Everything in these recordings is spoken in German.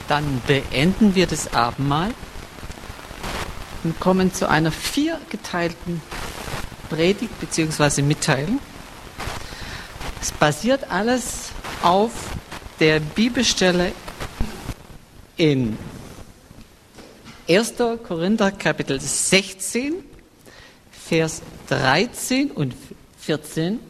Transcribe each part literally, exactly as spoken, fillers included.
Dann beenden wir das Abendmahl und kommen zu einer viergeteilten Predigt bzw. Mitteilung. Es basiert alles auf der Bibelstelle in erster Korinther Kapitel sechzehn, Vers dreizehn und vierzehn.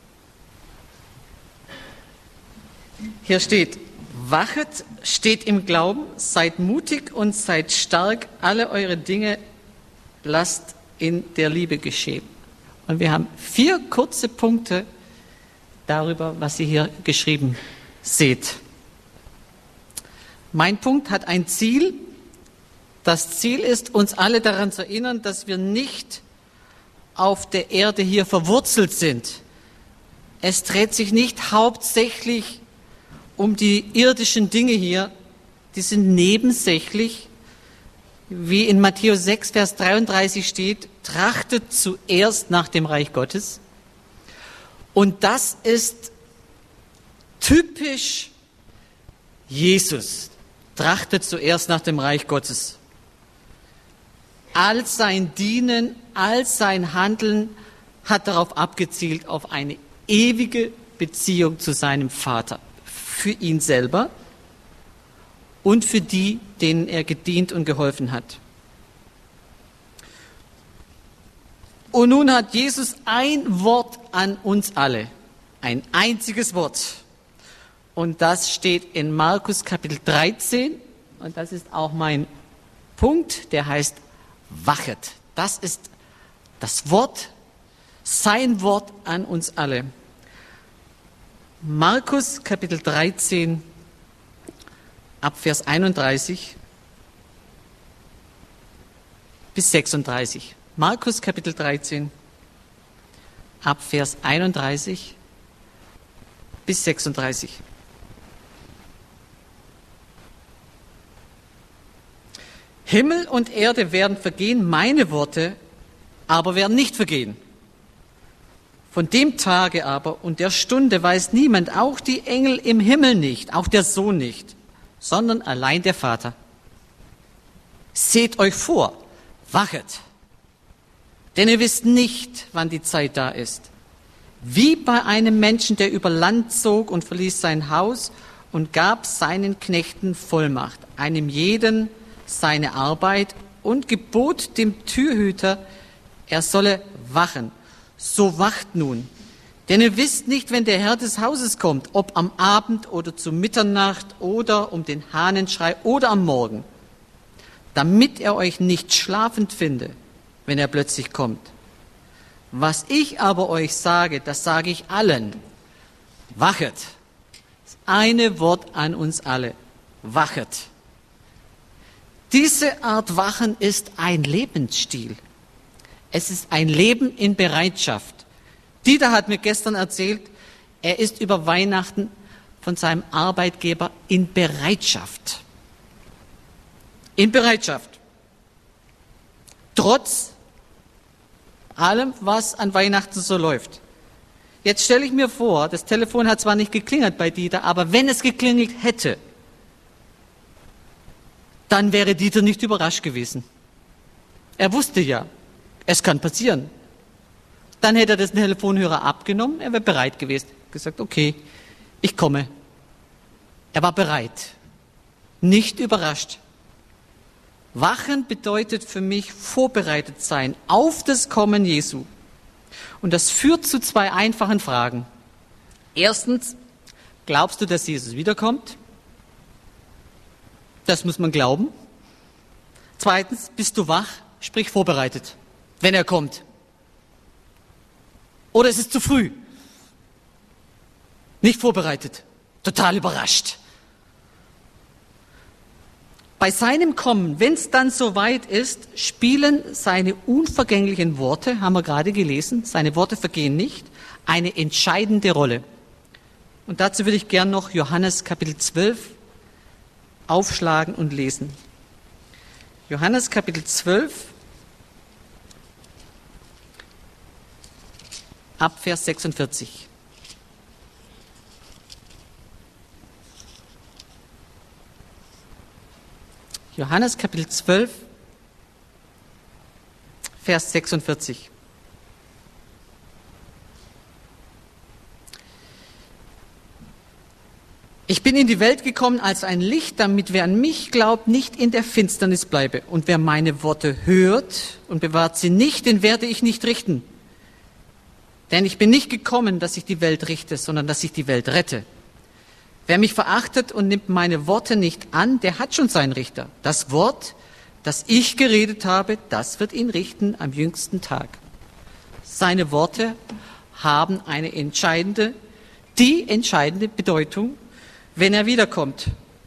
Hier steht: Wachet, steht im Glauben, seid mutig und seid stark, alle eure Dinge lasst in der Liebe geschehen. Und wir haben vier kurze Punkte darüber, was ihr hier geschrieben seht. Mein Punkt hat ein Ziel. Das Ziel ist, uns alle daran zu erinnern, dass wir nicht auf der Erde hier verwurzelt sind. Es dreht sich nicht hauptsächlich um die irdischen Dinge hier, die sind nebensächlich, wie in Matthäus sechs, Vers dreiunddreißig steht, trachtet zuerst nach dem Reich Gottes. Und das ist typisch Jesus, trachtet zuerst nach dem Reich Gottes. All sein Dienen, all sein Handeln hat darauf abgezielt, auf eine ewige Beziehung zu seinem Vater. Für ihn selber und für die, denen er gedient und geholfen hat. Und nun hat Jesus ein Wort an uns alle, ein einziges Wort. Und das steht in Markus Kapitel dreizehn und das ist auch mein Punkt, der heißt wachet. Das ist das Wort, sein Wort an uns alle. Markus Kapitel dreizehn, ab Vers einunddreißig bis sechsunddreißig. Markus Kapitel dreizehn, ab Vers einunddreißig bis sechsunddreißig. Himmel und Erde werden vergehen, meine Worte aber werden nicht vergehen. Von dem Tage aber und der Stunde weiß niemand, auch die Engel im Himmel nicht, auch der Sohn nicht, sondern allein der Vater. Seht euch vor, wachet, denn ihr wisst nicht, wann die Zeit da ist. Wie bei einem Menschen, der über Land zog und verließ sein Haus und gab seinen Knechten Vollmacht, einem jeden seine Arbeit und gebot dem Türhüter, er solle wachen. So wacht nun, denn ihr wisst nicht, wenn der Herr des Hauses kommt, ob am Abend oder zu Mitternacht oder um den Hahnenschrei oder am Morgen, damit er euch nicht schlafend finde, wenn er plötzlich kommt. Was ich aber euch sage, das sage ich allen. Wachet. Das eine Wort an uns alle. Wachet. Diese Art Wachen ist ein Lebensstil. Es ist ein Leben in Bereitschaft. Dieter hat mir gestern erzählt, er ist über Weihnachten von seinem Arbeitgeber in Bereitschaft. In Bereitschaft. Trotz allem, was an Weihnachten so läuft. Jetzt stelle ich mir vor, das Telefon hat zwar nicht geklingelt bei Dieter, aber wenn es geklingelt hätte, dann wäre Dieter nicht überrascht gewesen. Er wusste ja, es kann passieren. Dann hätte er den Telefonhörer abgenommen, er wäre bereit gewesen. Gesagt, okay, ich komme. Er war bereit, nicht überrascht. Wachen bedeutet für mich vorbereitet sein auf das Kommen Jesu. Und das führt zu zwei einfachen Fragen. Erstens, glaubst du, dass Jesus wiederkommt? Das muss man glauben. Zweitens, bist du wach, sprich vorbereitet, wenn er kommt. Oder ist es zu früh? Nicht vorbereitet, total überrascht. Bei seinem Kommen, wenn es dann soweit ist, spielen seine unvergänglichen Worte, haben wir gerade gelesen, seine Worte vergehen nicht, eine entscheidende Rolle. Und dazu würde ich gern noch Johannes Kapitel zwölf aufschlagen und lesen. Johannes Kapitel zwölf, ab Vers sechsundvierzig. Johannes Kapitel zwölf, Vers sechsundvierzig. Ich bin in die Welt gekommen als ein Licht, damit wer an mich glaubt, nicht in der Finsternis bleibe. Und wer meine Worte hört und bewahrt sie nicht, den werde ich nicht richten. Denn ich bin nicht gekommen, dass ich die Welt richte, sondern dass ich die Welt rette. Wer mich verachtet und nimmt meine Worte nicht an, der hat schon seinen Richter. Das Wort, das ich geredet habe, das wird ihn richten am jüngsten Tag. Seine Worte haben eine entscheidende, die entscheidende Bedeutung, wenn er wiederkommt.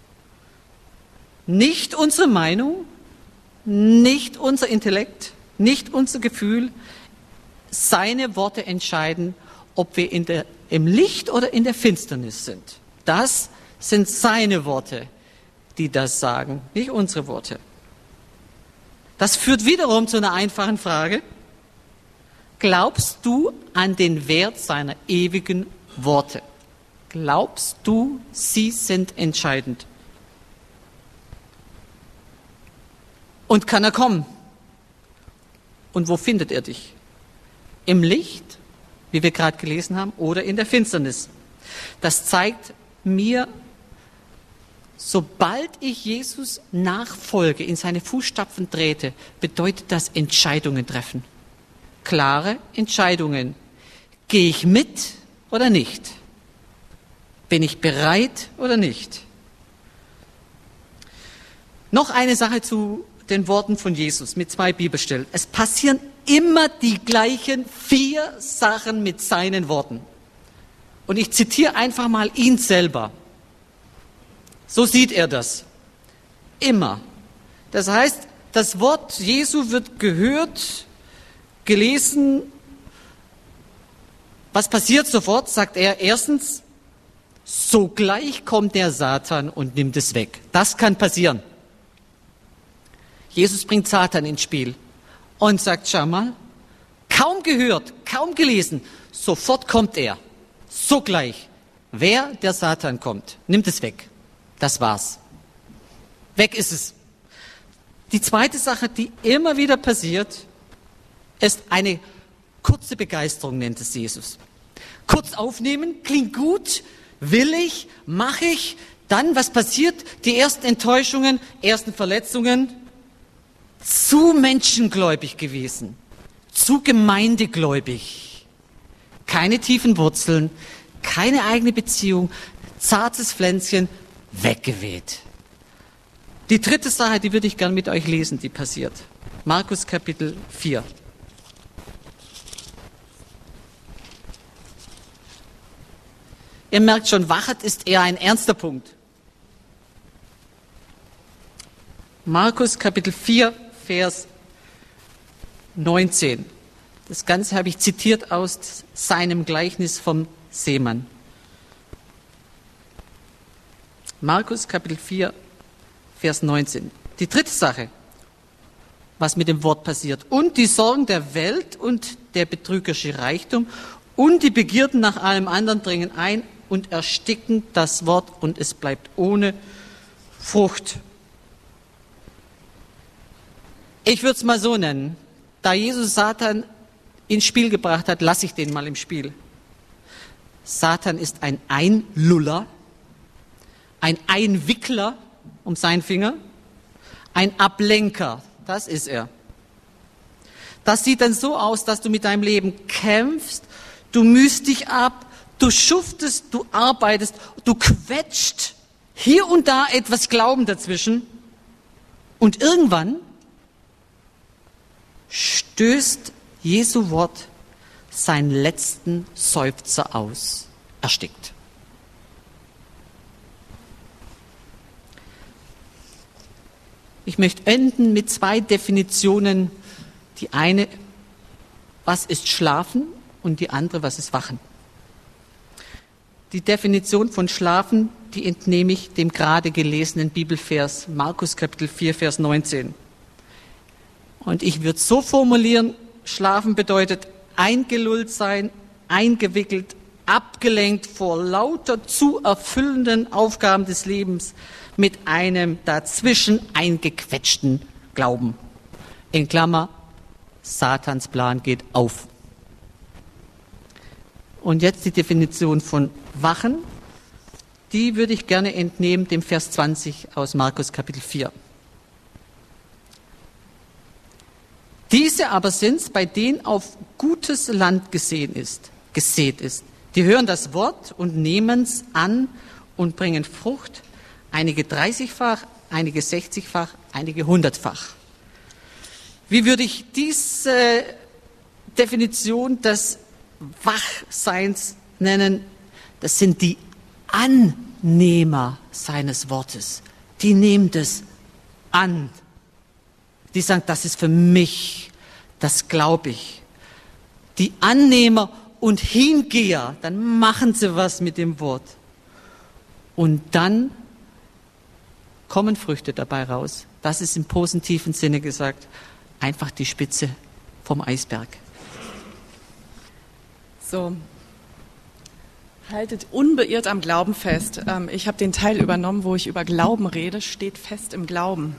Nicht unsere Meinung, nicht unser Intellekt, nicht unser Gefühl. Seine Worte entscheiden, ob wir in der, im Licht oder in der Finsternis sind. Das sind seine Worte, die das sagen, nicht unsere Worte. Das führt wiederum zu einer einfachen Frage. Glaubst du an den Wert seiner ewigen Worte? Glaubst du, sie sind entscheidend? Und kann er kommen? Und wo findet er dich? Im Licht, wie wir gerade gelesen haben, oder in der Finsternis? Das zeigt mir, sobald ich Jesus nachfolge, in seine Fußstapfen trete, bedeutet das Entscheidungen treffen. Klare Entscheidungen. Gehe ich mit oder nicht? Bin ich bereit oder nicht? Noch eine Sache zu den Worten von Jesus mit zwei Bibelstellen. Es passieren immer die gleichen vier Sachen mit seinen Worten. Und ich zitiere einfach mal ihn selber. So sieht er das. Immer. Das heißt, das Wort Jesu wird gehört, gelesen. Was passiert sofort? Sagt er erstens, sogleich kommt der Satan und nimmt es weg. Das kann passieren. Jesus bringt Satan ins Spiel und sagt, schau mal, kaum gehört, kaum gelesen, sofort kommt er. Sogleich. Wer? Der Satan kommt. Nimmt es weg. Das war's. Weg ist es. Die zweite Sache, die immer wieder passiert, ist eine kurze Begeisterung, nennt es Jesus. Kurz aufnehmen, klingt gut, will ich, mache ich, dann, was passiert? Die ersten Enttäuschungen, ersten Verletzungen, zu menschengläubig gewesen, zu gemeindegläubig, keine tiefen Wurzeln, keine eigene Beziehung, zartes Pflänzchen, weggeweht. Die dritte Sache, die würde ich gern mit euch lesen, die passiert. Markus Kapitel vier. Ihr merkt schon, Wachet ist eher ein ernster Punkt. Markus Kapitel vier, Vers neunzehn. Das Ganze habe ich zitiert aus seinem Gleichnis vom Seemann. Markus Kapitel vier, Vers neunzehn. Die dritte Sache, was mit dem Wort passiert. Und die Sorgen der Welt und der betrügerische Reichtum und die Begierden nach allem anderen dringen ein und ersticken das Wort und es bleibt ohne Frucht. Ich würde es mal so nennen. Da Jesus Satan ins Spiel gebracht hat, lasse ich den mal im Spiel. Satan ist ein Einluller, ein Einwickler um seinen Finger, ein Ablenker, das ist er. Das sieht dann so aus, dass du mit deinem Leben kämpfst, du mühst dich ab, du schuftest, du arbeitest, du quetscht hier und da etwas Glauben dazwischen und irgendwann stößt Jesu Wort seinen letzten Seufzer aus, erstickt. Ich möchte enden mit zwei Definitionen. Die eine, was ist Schlafen, und die andere, was ist Wachen. Die Definition von Schlafen, die entnehme ich dem gerade gelesenen Bibelvers Markus Kapitel vier, Vers neunzehn. Und ich würde es so formulieren, Schlafen bedeutet eingelullt sein, eingewickelt, abgelenkt vor lauter zu erfüllenden Aufgaben des Lebens. mit einem dazwischen eingequetschten Glauben. In Klammer, Satans Plan geht auf. Und jetzt die Definition von Wachen. Die würde ich gerne entnehmen dem Vers zwanzig aus Markus Kapitel vier. Diese aber sind's, bei denen auf gutes Land gesehen ist, gesät ist. Die hören das Wort und nehmen's an und bringen Frucht, einige dreißigfach, einige sechzigfach, einige hundertfach. Wie würde ich diese Definition des Wachseins nennen? Das sind die Annehmer seines Wortes. Die nehmen das an. Die sagen, das ist für mich, das glaube ich. Die Annehmer und Hingeher, dann machen sie was mit dem Wort. Und dann kommen Früchte dabei raus. Das ist im positiven Sinne gesagt einfach die Spitze vom Eisberg. So, haltet unbeirrt am Glauben fest. Ich habe den Teil übernommen, wo ich über Glauben rede, steht fest im Glauben.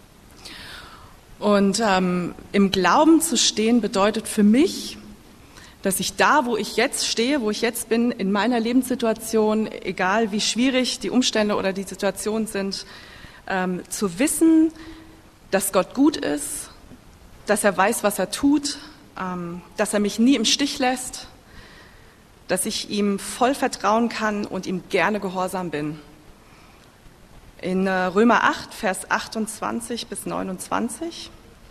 Und ähm, im Glauben zu stehen bedeutet für mich, dass ich da, wo ich jetzt stehe, wo ich jetzt bin, in meiner Lebenssituation, egal wie schwierig die Umstände oder die Situation sind, ähm, zu wissen, dass Gott gut ist, dass er weiß, was er tut, ähm, dass er mich nie im Stich lässt, dass ich ihm voll vertrauen kann und ihm gerne gehorsam bin. In Römer acht, Vers achtundzwanzig bis neunundzwanzig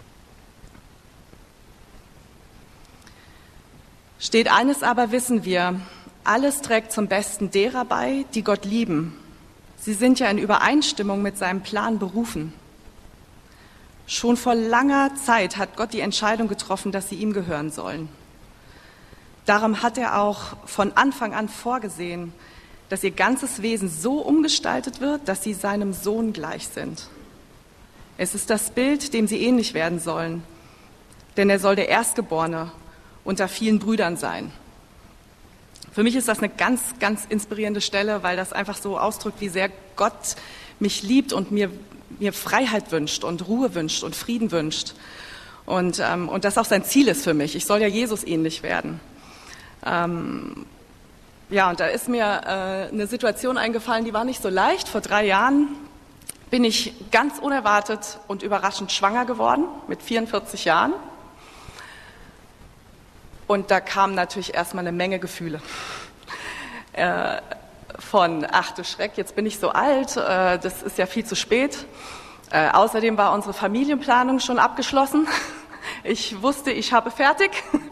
steht: Eines aber wissen wir, alles trägt zum Besten derer bei, die Gott lieben. Sie sind ja in Übereinstimmung mit seinem Plan berufen. Schon vor langer Zeit hat Gott die Entscheidung getroffen, dass sie ihm gehören sollen. Darum hat er auch von Anfang an vorgesehen, dass ihr ganzes Wesen so umgestaltet wird, dass sie seinem Sohn gleich sind. Es ist das Bild, dem sie ähnlich werden sollen, denn er soll der Erstgeborene unter vielen Brüdern sein. Für mich ist das eine ganz, ganz inspirierende Stelle, weil das einfach so ausdrückt, wie sehr Gott mich liebt und mir, mir Freiheit wünscht und Ruhe wünscht und Frieden wünscht. Und, ähm, und das auch sein Ziel ist für mich. Ich soll ja Jesus ähnlich werden. Ähm, Ja, und da ist mir äh, eine Situation eingefallen, die war nicht so leicht. Vor drei Jahren bin ich ganz unerwartet und überraschend schwanger geworden, mit vierundvierzig Jahren. Und da kamen natürlich erstmal eine Menge Gefühle. Äh, von, ach du Schreck, jetzt bin ich so alt, äh, das ist ja viel zu spät. Äh, außerdem war unsere Familienplanung schon abgeschlossen. Ich wusste, ich habe fertig.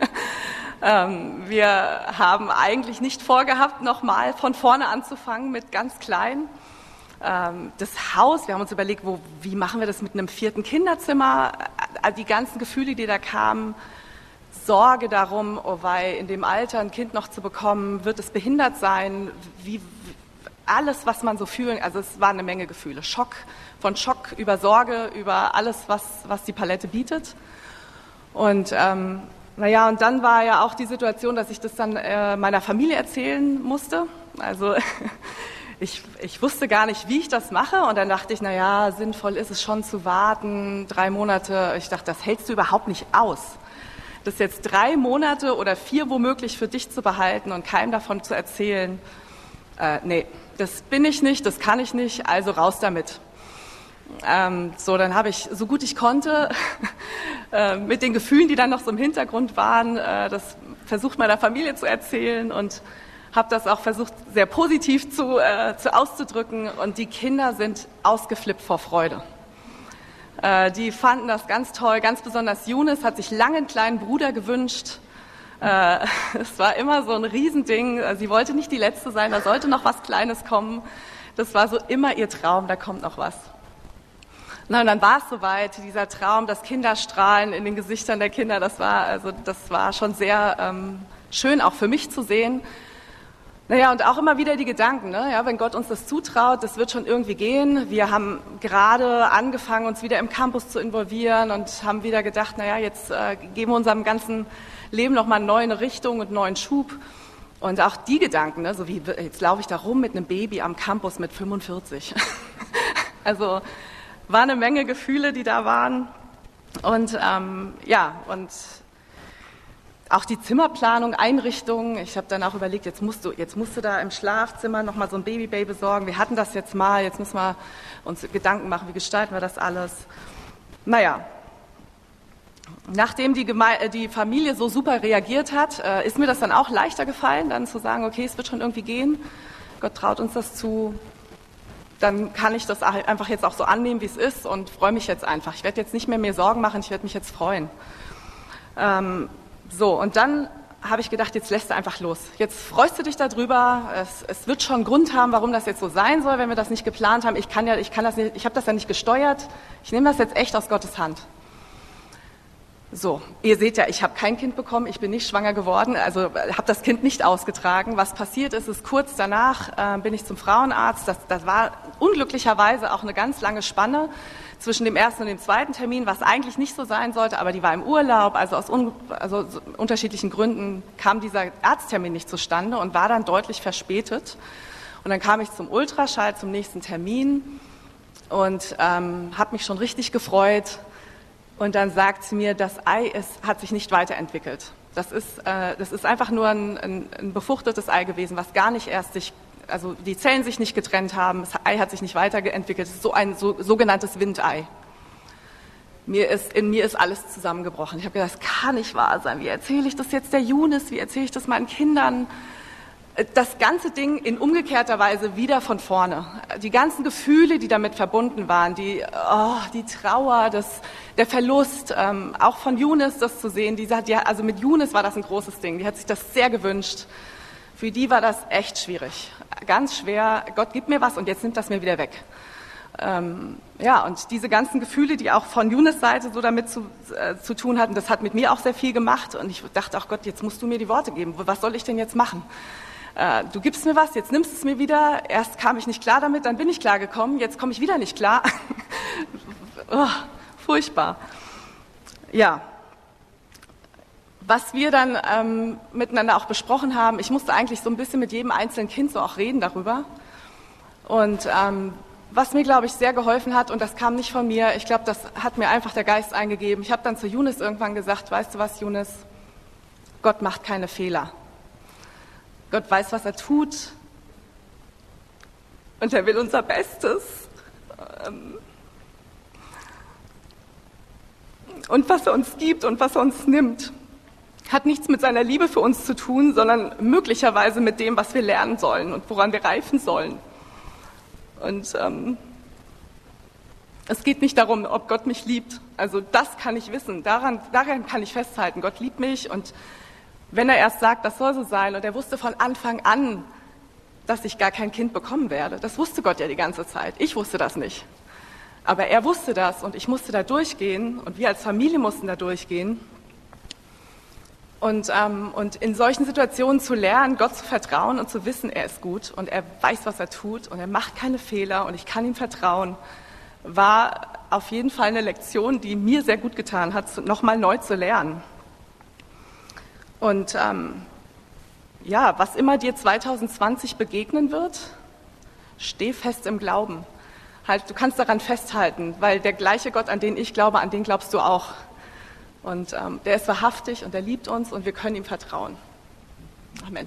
Wir haben eigentlich nicht vorgehabt, nochmal von vorne anzufangen mit ganz klein. Das Haus, wir haben uns überlegt, wo, wie machen wir das mit einem vierten Kinderzimmer? Die ganzen Gefühle, die da kamen, Sorge darum, oh wei, in dem Alter ein Kind noch zu bekommen, wird es behindert sein? Wie, alles, was man so fühlen, also es war eine Menge Gefühle. Schock, von Schock über Sorge, über alles, was, was die Palette bietet. Und ähm, Naja, und dann war ja auch die Situation, dass ich das dann äh, meiner Familie erzählen musste. Also ich, ich wusste gar nicht, wie ich das mache. Und dann dachte ich, naja, sinnvoll ist es schon zu warten, drei Monate. Ich dachte, das hältst du überhaupt nicht aus. Das jetzt drei Monate oder vier womöglich für dich zu behalten und keinem davon zu erzählen, äh, nee, das bin ich nicht, das kann ich nicht, also raus damit. Ähm, so, dann habe ich, so gut ich konnte, äh, mit den Gefühlen, die dann noch so im Hintergrund waren, äh, das versucht meiner Familie zu erzählen und habe das auch versucht, sehr positiv zu, äh, zu auszudrücken. Und die Kinder sind ausgeflippt vor Freude. Äh, die fanden das ganz toll, ganz besonders Younes hat sich lange einen kleinen Bruder gewünscht. Äh, es war immer so ein Riesending. Sie wollte nicht die Letzte sein, da sollte noch was Kleines kommen. Das war so immer ihr Traum, da kommt noch was. Na, und dann war es soweit, dieser Traum, das Kinderstrahlen in den Gesichtern der Kinder, das war, also, das war schon sehr ähm, schön, auch für mich zu sehen. Naja, und auch immer wieder die Gedanken, ne? Ja, wenn Gott uns das zutraut, das wird schon irgendwie gehen. Wir haben gerade angefangen, uns wieder im Campus zu involvieren und haben wieder gedacht, naja, jetzt äh, geben wir unserem ganzen Leben nochmal eine neue Richtung und einen neuen Schub. Und auch die Gedanken, ne? So wie, jetzt laufe ich da rum mit einem Baby am Campus mit fünfundvierzig. Also war eine Menge Gefühle, die da waren. Und ähm, ja, und auch die Zimmerplanung, Einrichtung. Ich habe dann auch überlegt, jetzt musst du, jetzt musst du da im Schlafzimmer nochmal so ein Babybay besorgen. Wir hatten das jetzt mal, jetzt müssen wir uns Gedanken machen, wie gestalten wir das alles. Naja, nachdem die, Geme- die Familie so super reagiert hat, äh, ist mir das dann auch leichter gefallen, dann zu sagen, okay, es wird schon irgendwie gehen. Gott traut uns das zu. Dann kann ich das einfach jetzt auch so annehmen, wie es ist und freue mich jetzt einfach. Ich werde jetzt nicht mehr mir Sorgen machen, ich werde mich jetzt freuen. Ähm, so, und dann habe ich gedacht, jetzt lässt du einfach los. Jetzt freust du dich darüber. Es, es wird schon einen Grund haben, warum das jetzt so sein soll, wenn wir das nicht geplant haben. Ich kann ja, ich kann das nicht, ich habe das ja nicht gesteuert. Ich nehme das jetzt echt aus Gottes Hand. So, ihr seht ja, ich habe kein Kind bekommen, ich bin nicht schwanger geworden, also habe das Kind nicht ausgetragen. Was passiert ist, ist kurz danach äh, bin ich zum Frauenarzt. Das, das war unglücklicherweise auch eine ganz lange Spanne zwischen dem ersten und dem zweiten Termin, was eigentlich nicht so sein sollte, aber die war im Urlaub, also aus un, also so unterschiedlichen Gründen kam dieser Arzttermin nicht zustande und war dann deutlich verspätet. Und dann kam ich zum Ultraschall, zum nächsten Termin und ähm, habe mich schon richtig gefreut. Und dann sagt sie mir, das Ei ist, hat sich nicht weiterentwickelt. Das ist, äh, das ist einfach nur ein, ein, ein befruchtetes Ei gewesen, was gar nicht erst sich, also die Zellen sich nicht getrennt haben, das Ei hat sich nicht weiterentwickelt. Es ist so ein so, sogenanntes Windei. Mir ist, in mir ist alles zusammengebrochen. Ich habe gedacht, das kann nicht wahr sein. Wie erzähle ich das jetzt der Junis? Wie erzähle ich das meinen Kindern? Das ganze Ding in umgekehrter Weise wieder von vorne. Die ganzen Gefühle, die damit verbunden waren, die, oh, die Trauer, das, der Verlust, ähm, auch von Junis das zu sehen. Die, die, also mit Junis war das ein großes Ding. Die hat sich das sehr gewünscht. Für die war das echt schwierig. Ganz schwer. Gott, gib mir was und jetzt nimmt das mir wieder weg. Ähm, ja, und diese ganzen Gefühle, die auch von Junis Seite so damit zu, äh, zu tun hatten, das hat mit mir auch sehr viel gemacht. Und ich dachte, ach Gott, jetzt musst du mir die Worte geben. Was soll ich denn jetzt machen? Du gibst mir was, jetzt nimmst du es mir wieder. Erst kam ich nicht klar damit, dann bin ich klar gekommen, jetzt komme ich wieder nicht klar. Oh, furchtbar. Ja, was wir dann ähm, miteinander auch besprochen haben, ich musste eigentlich so ein bisschen mit jedem einzelnen Kind so auch reden darüber. Und ähm, was mir, glaube ich, sehr geholfen hat, und das kam nicht von mir, ich glaube, das hat mir einfach der Geist eingegeben. Ich habe dann zu Junis irgendwann gesagt, weißt du was, Junis, Gott macht keine Fehler. Gott weiß, was er tut und er will unser Bestes. Und was er uns gibt und was er uns nimmt, hat nichts mit seiner Liebe für uns zu tun, sondern möglicherweise mit dem, was wir lernen sollen und woran wir reifen sollen. Und ähm, es geht nicht darum, ob Gott mich liebt. Also das kann ich wissen, daran, daran kann ich festhalten. Gott liebt mich und wenn er erst sagt, das soll so sein, und er wusste von Anfang an, dass ich gar kein Kind bekommen werde. Das wusste Gott ja die ganze Zeit. Ich wusste das nicht. Aber er wusste das und ich musste da durchgehen und wir als Familie mussten da durchgehen. Und, ähm, und in solchen Situationen zu lernen, Gott zu vertrauen und zu wissen, er ist gut und er weiß, was er tut und er macht keine Fehler und ich kann ihm vertrauen, war auf jeden Fall eine Lektion, die mir sehr gut getan hat, nochmal neu zu lernen. Und ähm, ja, was immer dir zwanzig zwanzig begegnen wird, steh fest im Glauben. Halt, du kannst daran festhalten, weil der gleiche Gott, an den ich glaube, an den glaubst du auch. Und ähm, der ist wahrhaftig und er liebt uns und wir können ihm vertrauen. Amen.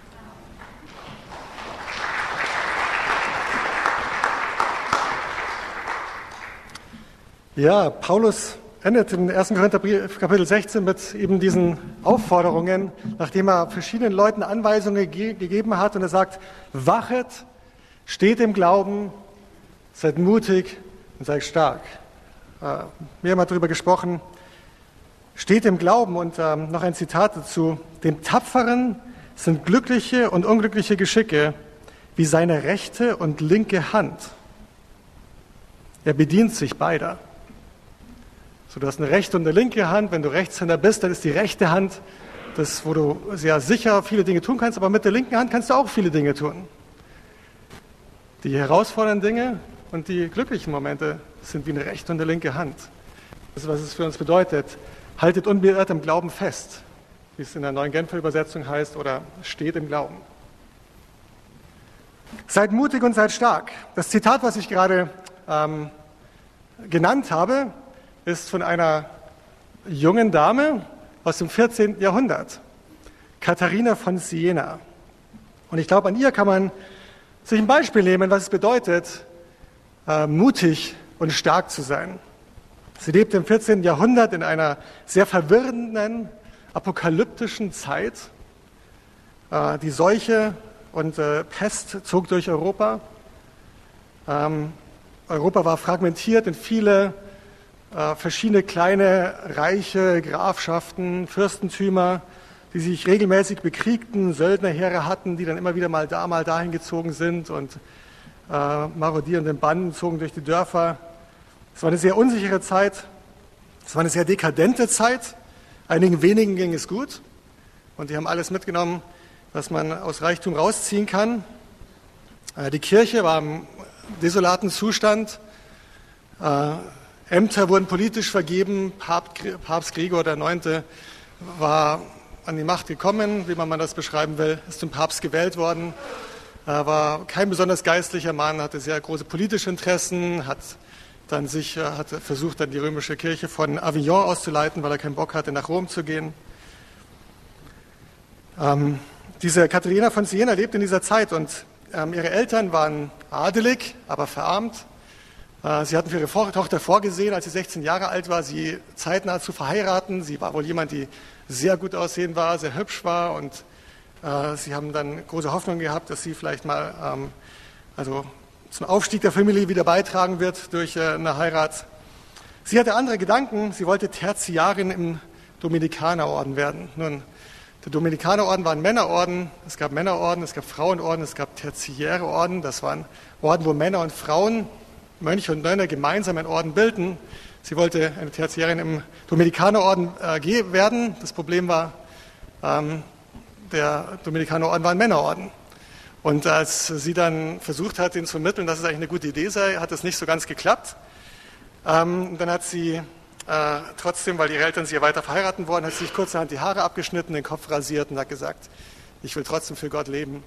Ja, Paulus endet im ersten Korintherbrief, Kapitel sechzehn, mit eben diesen Aufforderungen, nachdem er verschiedenen Leuten Anweisungen ge- gegeben hat. Und er sagt, wachet, steht im Glauben, seid mutig und seid stark. Äh, wir haben darüber gesprochen, steht im Glauben. Und ähm, noch ein Zitat dazu. Dem Tapferen sind glückliche und unglückliche Geschicke wie seine rechte und linke Hand. Er bedient sich beider. So, du hast eine rechte und eine linke Hand. Wenn du Rechtshänder bist, dann ist die rechte Hand das, wo du sehr sicher viele Dinge tun kannst, aber mit der linken Hand kannst du auch viele Dinge tun. Die herausfordernden Dinge und die glücklichen Momente sind wie eine rechte und eine linke Hand. Das ist, was es für uns bedeutet. Haltet unbeirrt im Glauben fest, wie es in der neuen Genfer Übersetzung heißt, oder steht im Glauben. Seid mutig und seid stark. Das Zitat, was ich gerade ähm, genannt habe, ist von einer jungen Dame aus dem vierzehnten Jahrhundert, Katharina von Siena. Und ich glaube, an ihr kann man sich ein Beispiel nehmen, was es bedeutet, äh, mutig und stark zu sein. Sie lebte im vierzehnten Jahrhundert in einer sehr verwirrenden, apokalyptischen Zeit. Äh, die Seuche und äh, Pest zog durch Europa. Ähm, Europa war fragmentiert in viele äh, verschiedene kleine Reiche, Grafschaften, Fürstentümer, die sich regelmäßig bekriegten, Söldnerheere hatten, die dann immer wieder mal da, mal dahin gezogen sind und äh, marodierende Banden zogen durch die Dörfer. Es war eine sehr unsichere Zeit, es war eine sehr dekadente Zeit. Einigen wenigen ging es gut und die haben alles mitgenommen, was man aus Reichtum rausziehen kann. Äh, die Kirche war im desolaten Zustand. Äh, Ämter wurden politisch vergeben. Papst, Papst Gregor der Neunte war an die Macht gekommen, wie man das beschreiben will, ist zum Papst gewählt worden. Er war kein besonders geistlicher Mann, hatte sehr große politische Interessen, hat dann sich hat versucht, dann die römische Kirche von Avignon auszuleiten, weil er keinen Bock hatte, nach Rom zu gehen. Ähm, diese Katharina von Siena lebte in dieser Zeit und ähm, ihre Eltern waren adelig, aber verarmt. Äh, sie hatten für ihre Vor- Tochter vorgesehen, als sie sechzehn Jahre alt war, sie zeitnah zu verheiraten. Sie war wohl jemand, die sehr gut aussehen war, sehr hübsch war und äh, sie haben dann große Hoffnung gehabt, dass sie vielleicht mal ähm, also zum Aufstieg der Familie wieder beitragen wird durch äh, eine Heirat. Sie hatte andere Gedanken, sie wollte Tertiarin im Dominikanerorden werden. Nun, der Dominikanerorden war ein Männerorden, es gab Männerorden, es gab Frauenorden, es gab tertiäre Orden, das waren Orden, wo Männer und Frauen, Mönche und Nonne gemeinsam einen Orden bilden. Sie wollte eine Tertiärin im Dominikanerorden äh, werden. Das Problem war, ähm, der Dominikanerorden war ein Männerorden. Und als sie dann versucht hat, ihnen zu vermitteln, dass es eigentlich eine gute Idee sei, hat es nicht so ganz geklappt. Ähm, dann hat sie äh, trotzdem, weil ihre Eltern sie ja weiter verheiraten wollen, hat sie sich kurzerhand die Haare abgeschnitten, den Kopf rasiert und hat gesagt, ich will trotzdem für Gott leben.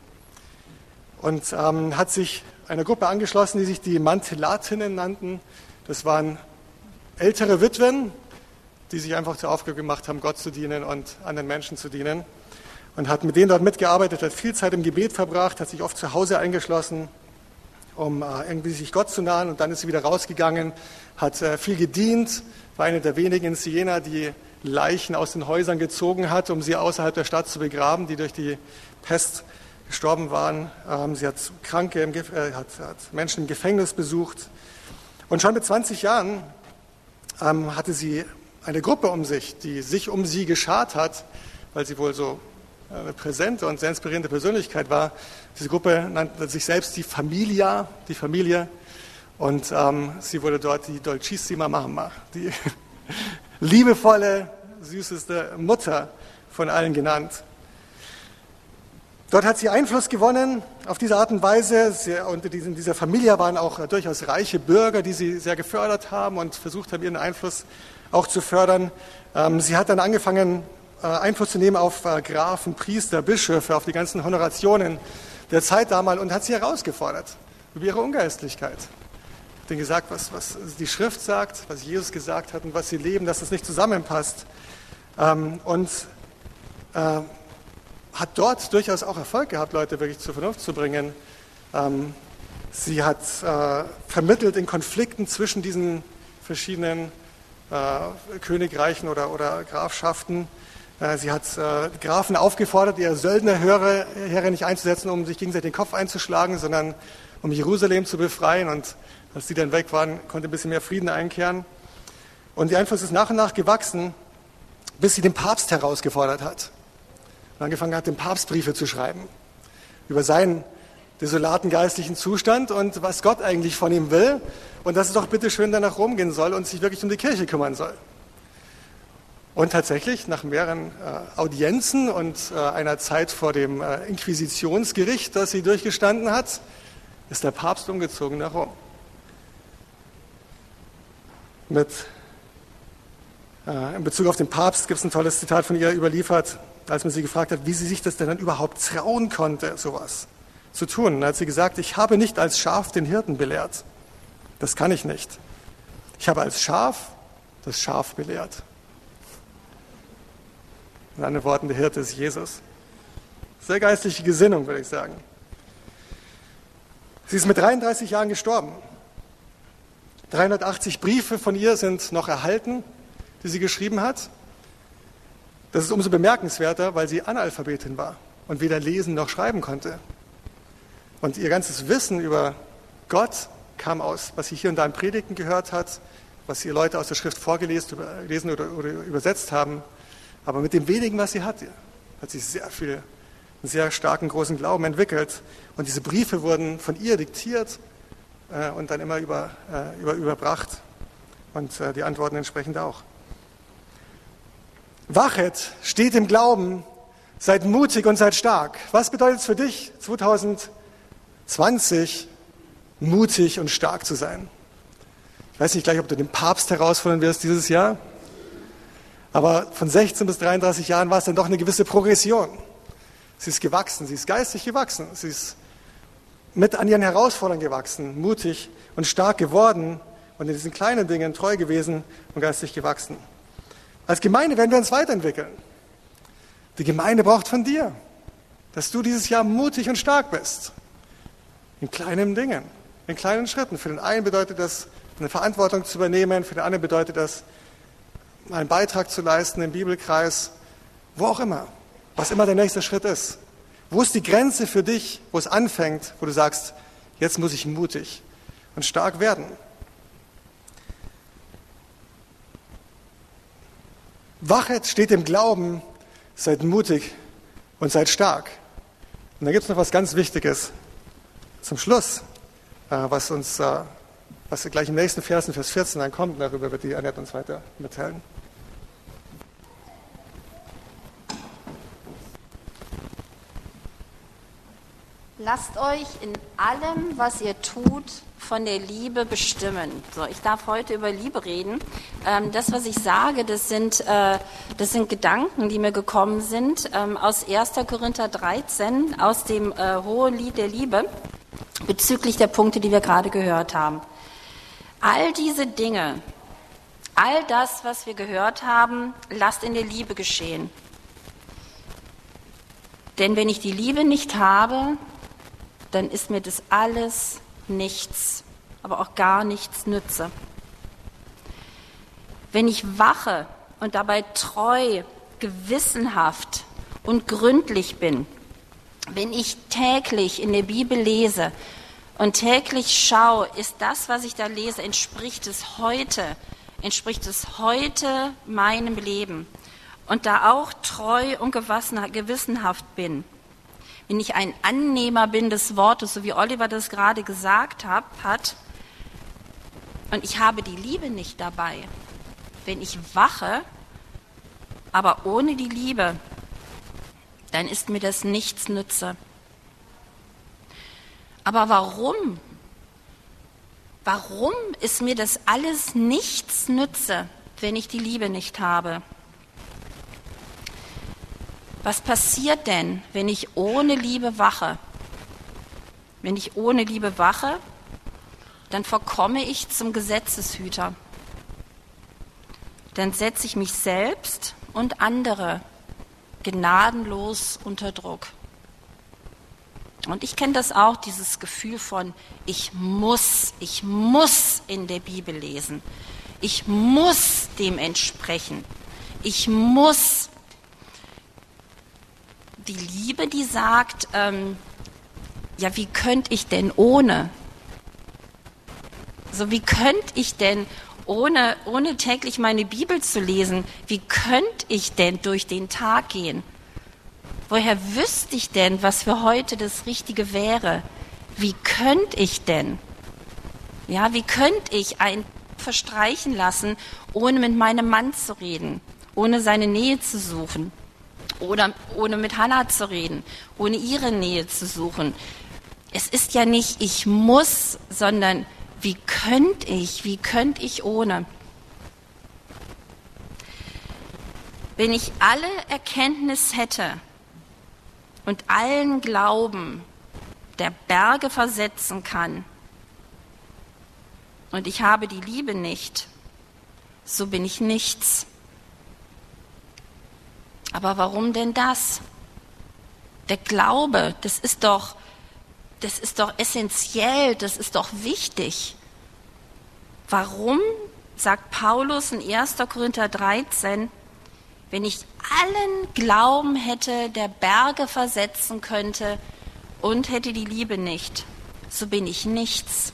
Und ähm, hat sich einer Gruppe angeschlossen, die sich die Mantellatinnen nannten. Das waren ältere Witwen, die sich einfach zur Aufgabe gemacht haben, Gott zu dienen und anderen Menschen zu dienen. Und hat mit denen dort mitgearbeitet, hat viel Zeit im Gebet verbracht, hat sich oft zu Hause eingeschlossen, um äh, irgendwie sich Gott zu nahen. Und dann ist sie wieder rausgegangen, hat äh, viel gedient, war eine der wenigen in Siena, die Leichen aus den Häusern gezogen hat, um sie außerhalb der Stadt zu begraben, die durch die Pest gestorben waren. Ähm, sie hat Kranke, im Gef- äh, hat, hat Menschen im Gefängnis besucht. Und schon mit zwanzig Jahren ähm, hatte sie eine Gruppe um sich, die sich um sie geschart hat, weil sie wohl so eine präsente und sehr inspirierende Persönlichkeit war. Diese Gruppe nannte sich selbst die Familia, die Familie. Und ähm, sie wurde dort die Dolcissima Mamma, die liebevolle, süßeste Mutter von allen genannt. Dort hat sie Einfluss gewonnen auf diese Art und Weise. Sie, unter diesen, dieser Familie waren auch durchaus reiche Bürger, die sie sehr gefördert haben und versucht haben, ihren Einfluss auch zu fördern. Ähm, sie hat dann angefangen, Einfluss zu nehmen auf Grafen, Priester, Bischöfe, auf die ganzen Honorationen der Zeit damals und hat sie herausgefordert über ihre Ungeistlichkeit. Hat ihnen gesagt, was, was die Schrift sagt, was Jesus gesagt hat und was sie leben, dass das nicht zusammenpasst. Und äh, hat dort durchaus auch Erfolg gehabt, Leute wirklich zur Vernunft zu bringen. Sie hat äh, vermittelt in Konflikten zwischen diesen verschiedenen äh, Königreichen oder, oder Grafschaften. Sie hat äh, Grafen aufgefordert, ihre Söldnerheere Heere nicht einzusetzen, um sich gegenseitig den Kopf einzuschlagen, sondern um Jerusalem zu befreien. Und als die dann weg waren, konnte ein bisschen mehr Frieden einkehren. Und der Einfluss ist nach und nach gewachsen, bis sie den Papst herausgefordert hat. Und angefangen hat, den Papst Briefe zu schreiben über seinen desolaten geistlichen Zustand und was Gott eigentlich von ihm will. Und dass es doch bitte schön dann nach Rom gehen soll und sich wirklich um die Kirche kümmern soll. Und tatsächlich, nach mehreren äh, Audienzen und äh, einer Zeit vor dem äh, Inquisitionsgericht, das sie durchgestanden hat, ist der Papst umgezogen nach Rom. Mit, äh, in Bezug auf den Papst gibt es ein tolles Zitat von ihr überliefert, als man sie gefragt hat, wie sie sich das denn dann überhaupt trauen konnte, sowas zu tun. Und da hat sie gesagt, ich habe nicht als Schaf den Hirten belehrt, Das kann ich nicht. Ich habe als Schaf das Schaf belehrt. In anderen Worten, der Hirte ist Jesus. Sehr geistliche Gesinnung, würde ich sagen. Sie ist mit dreiunddreißig Jahren gestorben. dreihundertachtzig Briefe von ihr sind noch erhalten, die sie geschrieben hat. Das ist umso bemerkenswerter, weil sie Analphabetin war und weder lesen noch schreiben konnte. Und ihr ganzes Wissen über Gott kam aus, was sie hier und da in Predigten gehört hat, was ihr Leute aus der Schrift vorgelesen oder, oder übersetzt haben. Aber mit dem wenigen, was sie hatte, hat sie sehr viel, einen sehr starken, großen Glauben entwickelt. Und diese Briefe wurden von ihr diktiert äh, und dann immer über, äh, über, überbracht. Und äh, die Antworten entsprechend auch. Wachet, steht im Glauben, seid mutig und seid stark. Was bedeutet es für dich, zwanzig zwanzig mutig und stark zu sein? Ich weiß nicht gleich, ob du den Papst herausfordern wirst dieses Jahr, aber von sechzehn bis dreiunddreißig Jahren war es dann doch eine gewisse Progression. Sie ist gewachsen, sie ist geistig gewachsen, sie ist mit an ihren Herausforderungen gewachsen, mutig und stark geworden und in diesen kleinen Dingen treu gewesen und geistig gewachsen. Als Gemeinde werden wir uns weiterentwickeln. Die Gemeinde braucht von dir, dass du dieses Jahr mutig und stark bist. In kleinen Dingen, in kleinen Schritten. Für den einen bedeutet das, eine Verantwortung zu übernehmen, für den anderen bedeutet das, einen Beitrag zu leisten im Bibelkreis, wo auch immer, was immer der nächste Schritt ist. Wo ist die Grenze für dich, wo es anfängt, wo du sagst, jetzt muss ich mutig und stark werden? Wachet, steht im Glauben, seid mutig und seid stark. Und da gibt es noch was ganz Wichtiges zum Schluss, was uns, was gleich im nächsten Vers, in Vers vierzehn dann kommt, darüber wird die Annette uns weiter mitteilen. Lasst euch in allem, was ihr tut, von der Liebe bestimmen. So, ich darf heute über Liebe reden. Ähm, das, was ich sage, das sind, äh, das sind Gedanken, die mir gekommen sind ähm, aus erster Korinther dreizehn, aus dem äh, Hohen Lied der Liebe, bezüglich der Punkte, die wir gerade gehört haben. All diese Dinge, all das, was wir gehört haben, lasst in der Liebe geschehen. Denn wenn ich die Liebe nicht habe, dann ist mir das alles nichts, aber auch gar nichts nütze. Wenn ich wache und dabei treu, gewissenhaft und gründlich bin, wenn ich täglich in der Bibel lese und täglich schaue, ist das, was ich da lese, entspricht es heute, entspricht es heute meinem Leben und da auch treu und gewissenhaft bin, wenn ich ein Annehmer bin des Wortes, so wie Oliver das gerade gesagt hat, und ich habe die Liebe nicht dabei, wenn ich wache, aber ohne die Liebe, dann ist mir das nichts nütze. Aber warum? Warum ist mir das alles nichts nütze, wenn ich die Liebe nicht habe? Was passiert denn, wenn ich ohne Liebe wache? Wenn ich ohne Liebe wache, dann verkomme ich zum Gesetzeshüter. Dann setze ich mich selbst und andere gnadenlos unter Druck. Und ich kenne das auch, dieses Gefühl von, ich muss, ich muss in der Bibel lesen. Ich muss dem entsprechen. Ich muss. Die Liebe, die sagt, ähm, ja, wie könnte ich denn ohne? So, wie könnte ich denn ohne, ohne täglich meine Bibel zu lesen, wie könnte ich denn durch den Tag gehen? Woher wüsste ich denn, was für heute das Richtige wäre? Wie könnte ich denn? Ja, wie könnte ich einen verstreichen lassen, ohne mit meinem Mann zu reden, ohne seine Nähe zu suchen? Oder ohne mit Hannah zu reden, ohne ihre Nähe zu suchen. Es ist ja nicht, ich muss, sondern wie könnte ich, wie könnte ich ohne? Wenn ich alle Erkenntnis hätte und allen Glauben der Berge versetzen kann, und ich habe die Liebe nicht, so bin ich nichts. Aber warum denn das? Der Glaube, das ist doch, das ist doch essentiell, das ist doch wichtig. Warum, sagt Paulus in erster Korinther dreizehn, wenn ich allen Glauben hätte, der Berge versetzen könnte und hätte die Liebe nicht, so bin ich nichts.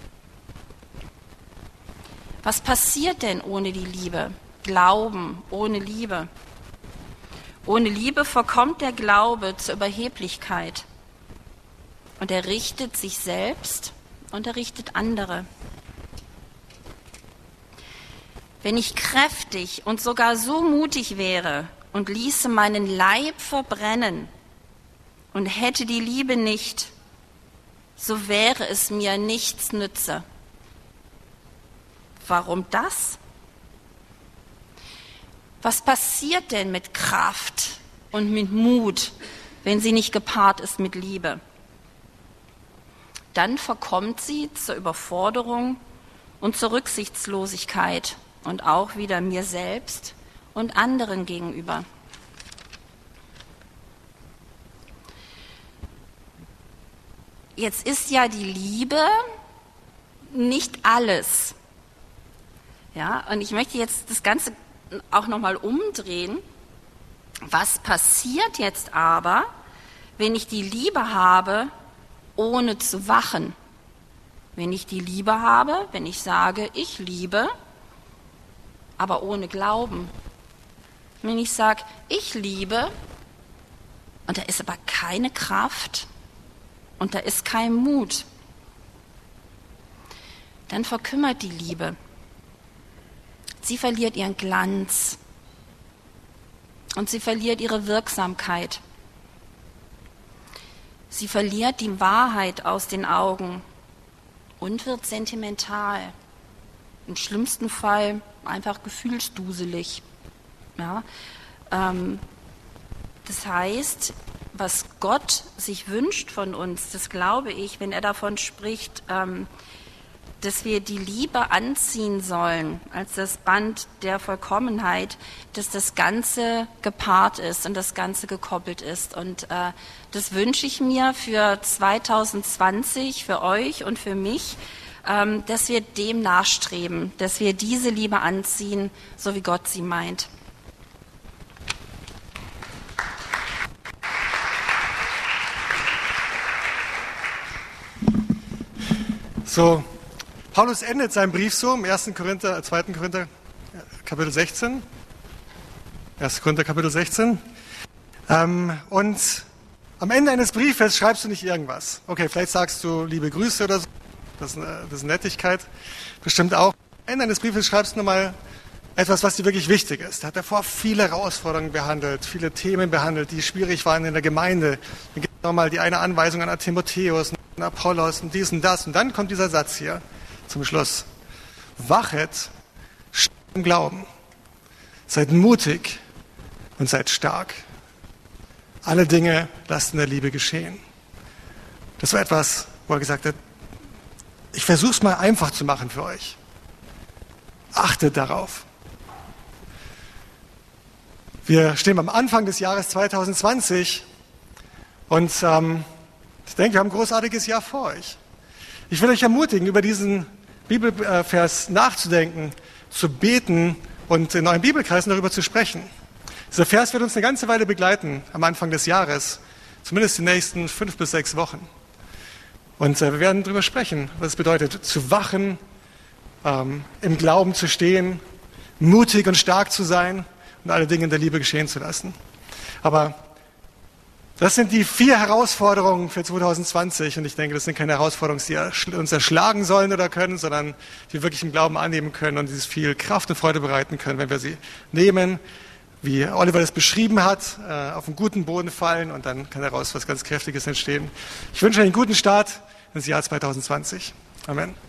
Was passiert denn ohne die Liebe? Glauben ohne Liebe. Ohne Liebe verkommt der Glaube zur Überheblichkeit. Und er richtet sich selbst und er richtet andere. Wenn ich kräftig und sogar so mutig wäre und ließe meinen Leib verbrennen und hätte die Liebe nicht, so wäre es mir nichts nütze. Warum das? Was passiert denn mit Kraft und mit Mut, wenn sie nicht gepaart ist mit Liebe? Dann verkommt sie zur Überforderung und zur Rücksichtslosigkeit und auch wieder mir selbst und anderen gegenüber. Jetzt ist ja die Liebe nicht alles. Ja, und ich möchte jetzt das Ganze auch nochmal umdrehen. Was passiert jetzt aber, wenn ich die Liebe habe, ohne zu wachen? Wenn ich die Liebe habe, wenn ich sage, ich liebe, aber ohne Glauben. Wenn ich sage, ich liebe, und da ist aber keine Kraft und da ist kein Mut, dann verkümmert die Liebe. Sie verliert ihren Glanz und sie verliert ihre Wirksamkeit. Sie verliert die Wahrheit aus den Augen und wird sentimental. Im schlimmsten Fall einfach gefühlsduselig. Ja, ähm, das heißt, was Gott sich wünscht von uns, das glaube ich, wenn er davon spricht, ähm, dass wir die Liebe anziehen sollen als das Band der Vollkommenheit, dass das Ganze gepaart ist und das Ganze gekoppelt ist. Und äh, das wünsche ich mir für zwanzig zwanzig, für euch und für mich, ähm, dass wir dem nachstreben, dass wir diese Liebe anziehen, so wie Gott sie meint. So, Paulus endet seinen Brief so im ersten Korinther, zweiten Korinther, Kapitel sechzehn. erster Korinther, Kapitel sechzehn. Ähm, und am Ende eines Briefes schreibst du nicht irgendwas. Okay, vielleicht sagst du liebe Grüße oder so. Das ist eine, das ist eine Nettigkeit. Bestimmt auch. Am Ende eines Briefes schreibst du nochmal etwas, was dir wirklich wichtig ist. Er hat davor viele Herausforderungen behandelt, viele Themen behandelt, die schwierig waren in der Gemeinde. Dann gibt es nochmal die eine Anweisung an Timotheus, an Apollos und dies und das. Und dann kommt dieser Satz hier zum Schluss. Wachet im Glauben. Seid mutig und seid stark. Alle Dinge lasst in der Liebe geschehen. Das war etwas, wo er gesagt hat, ich versuche es mal einfach zu machen für euch. Achtet darauf. Wir stehen am Anfang des Jahres zwanzig zwanzig und ähm, ich denke, wir haben ein großartiges Jahr vor euch. Ich will euch ermutigen, über diesen Bibelvers nachzudenken, zu beten und in euren Bibelkreisen darüber zu sprechen. Dieser Vers wird uns eine ganze Weile begleiten am Anfang des Jahres, zumindest die nächsten fünf bis sechs Wochen. Und äh, wir werden darüber sprechen, was es bedeutet, zu wachen, ähm, im Glauben zu stehen, mutig und stark zu sein und alle Dinge in der Liebe geschehen zu lassen. Aber das sind die vier Herausforderungen für zwanzig zwanzig und ich denke, das sind keine Herausforderungen, die uns erschlagen sollen oder können, sondern die wir wirklich im Glauben annehmen können und die uns viel Kraft und Freude bereiten können, wenn wir sie nehmen, wie Oliver das beschrieben hat, auf einen guten Boden fallen und dann kann daraus was ganz Kräftiges entstehen. Ich wünsche euch einen guten Start ins Jahr zwanzig zwanzig. Amen.